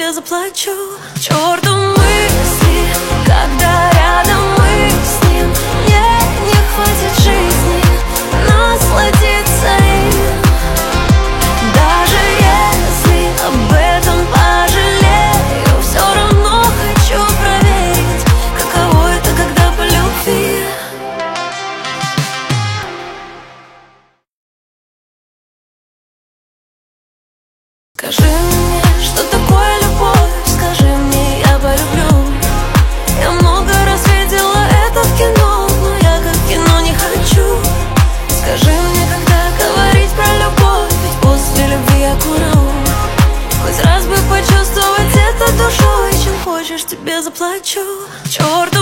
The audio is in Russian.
тебе заплачу. К черту мысли, когда рядом мы с ним. Мне не хватит жизни насладиться им. Даже если об этом пожалею, все равно хочу проверить, каково это, когда по любви. Скажи мне, что такое любовь, скажи мне, я полюблю. Я много раз видела это в кино, но я как в кино не хочу. Скажи мне, когда говорить про любовь, ведь после любви я курю. Хоть раз бы почувствовать это душой, чем хочешь, тебе заплачу. Черт.